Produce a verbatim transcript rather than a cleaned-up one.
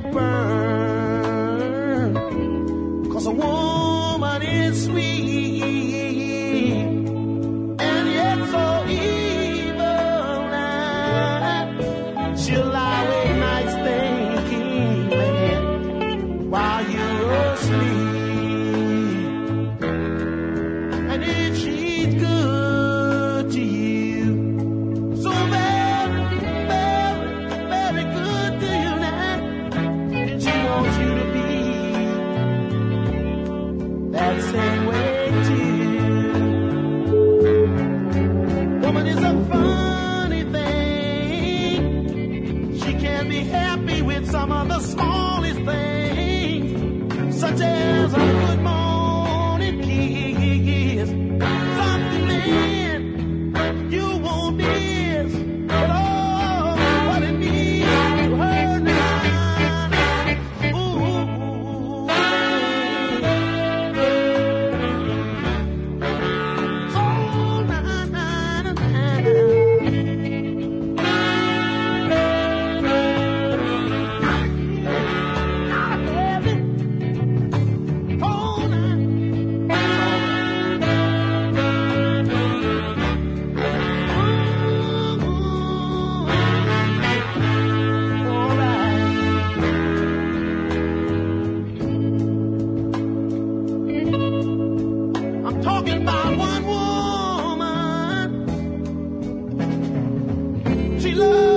burn. 'Cause a woman is sweet and yet so evil now. She'll lie awake nights thinking, man, while you're asleep. And if she's good to you, so very, very, very good to you now, and she wants you to be that same way too. Woman is a funny thing. She can be happy with some of the smallest things, such as a good morning kiss, something then you won't miss. But oh, what it means to her now. Ooh. Oh, na, na, na, na. I'm talking about one woman. She loves